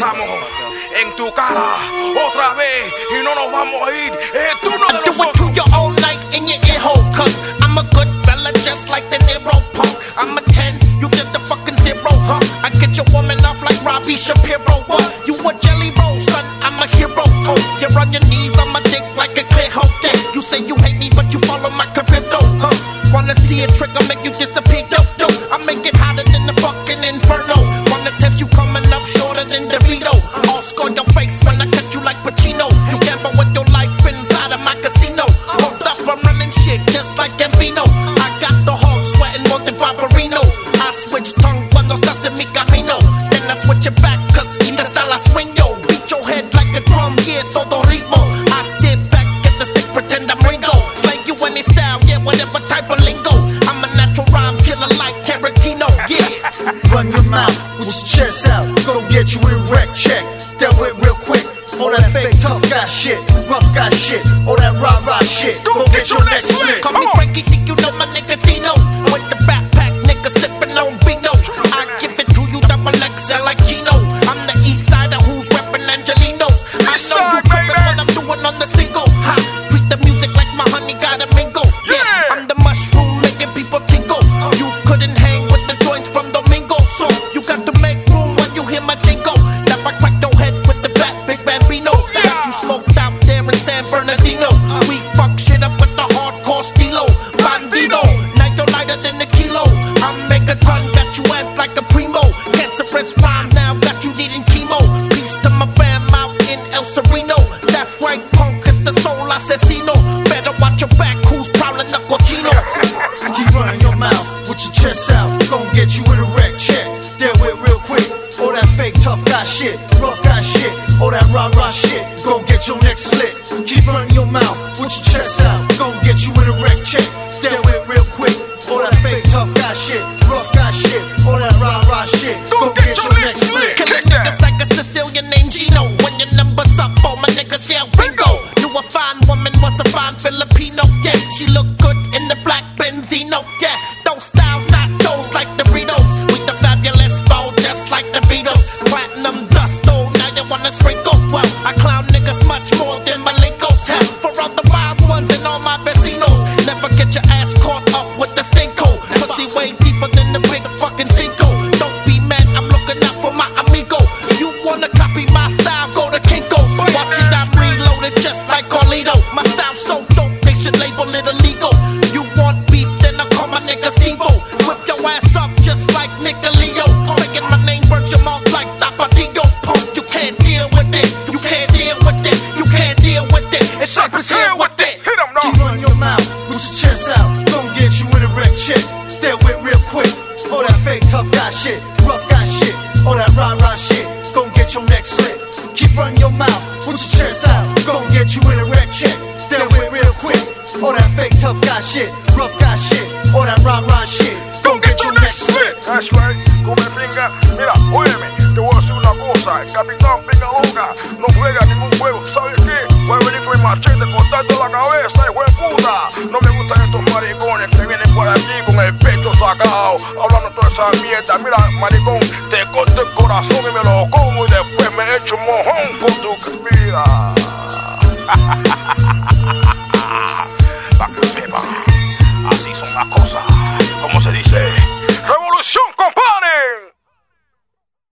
estamos en tu cara otra vez y no nos vamos a ir. Es el turno de nosotros. Do it to you all night in your ear hole, cause I'm a good fella just like the Nero punk. I'm a 10, you just the fucking 0, huh? I get your woman off like Robbie Shapiro, what? You a jelly roll, son, I'm a hero. Oh, you're on your knees on my dick like a clear hole. Yeah, you say you hate me, but you follow my career though, huh? Wanna see a trick, I'll make you disappear, yo. I make it hotter than the fucking inferno. Wanna test you coming up shorter than DeVito. I'll score your face when I cut you like Pacino. You gamble with your life inside of my casino. Hold up, I'm running shit just like Gambino. I got the hog sweating more than Barbarino. I switch tongue cuando estás en mi camino. Then I switch it back, cause in the style I swing, yo. Beat your head like a drum, yeah, todo ritmo. I sit back, get the stick, pretend I'm Ringo. Slay you any style, yeah, whatever type of lingo. I'm a natural rhyme killer like Tarantino, yeah. Run your mouth with your chest out. Go get you a wreck check. Dealt with real quick. All that fake tough guy shit, rough guy shit, all that rah-rah shit. Go get your next slick. Call me Frankie, think you know my nigga Dino. With the backpack, nigga sippin' on Vino. I give it to you double XL like Gino. I'm the east sider who's reppin' Angelinos. I know you trippin' what I'm doing on the single. Ha, treat the music like my honey got a mingle. Yeah, I'm the mushroom making people tingle. You couldn't hang with the joints from Domingo, so you got to make room when you hear my jingle. Now I crack your head with the bat, big bambino. That got you smoked out there in San Bernardino. We fuck shit up with the hardcore stilo. Bandido, now you're lighter than a kilo. I'm Megatron, got you amped like a primo. Cancerous rhyme now, got you needing chemo. Peace to my fam out in El Sereno. That's right, punk is the soul asesino. Better watch your back, who's prowling the cochino. Keep running your mouth with your chest out. Gon' get you with a wreck check. Deal with real quick. All that fake tough guy shit, rough guy shit, all that rah-rah shit. Gon' get your next slit. Keep running your mouth with your chest out. Gon' get you with a wreck check. Deal with real quick. All that fake tough guy shit, rough guy shit, all that rah-rah shit. Gon' get your next slit. Killing niggas like a Sicilian named Gino. When your number's up, all my niggas yell bingo. You a fine woman, was a fine Filipino. Yeah, she look good in the black Benzino. Yeah, those styles not those like Doritos. With the fabulous bow, just like the Beatles. Platinum dust, oh, now you wanna sprinkle. Well, I clown niggas much more than Malenko's. Hell, for all the wild ones and all my vecinos. Never get your ass caught up with the stinko. Pussy way deeper than the big fucking Cinco. Don't be mad, I'm looking out for my amigo. You wanna copy my style, go to Kinko. Watch it, I'm reloaded just like Carlito. My style so dope, they should label it illegal. You want beef, then I call my nigga Steve-O. Whip your ass up just like Nigga Leo. Saying my name, burnt your mouth like Tapadillo. Punk, you can't deal with it. You can't deal with it. You can't deal with it. It's Cypress Hill with it. Keep running your mouth with your chest out. Gon' get you with a wreck check. Deal with real quick. All that fake tough guy shit, rough guy shit, all that rah-rah shit. Gon' get your next slit. Keep running your mouth with your chest out. Gon' get you with a wreck check. Deal with real quick. All that fake tough guy shit, rough guy shit, all that rah-rah shit. Gon' get your next slit. That's right, come Pinga. Mira, óyeme, te voy a decir una cosa. El Capitán Pinga Longa no juega ningún juego. ¿Sabes qué? Voy a venir con mi machete, cortarte la cabeza, hijo de puta. No me gustan estos maricones que vienen por aquí con el pecho sacado, hablando toda esa mierda. Mira, maricón, te corto el corazón y me lo como y después me echo un mojón con tu vida.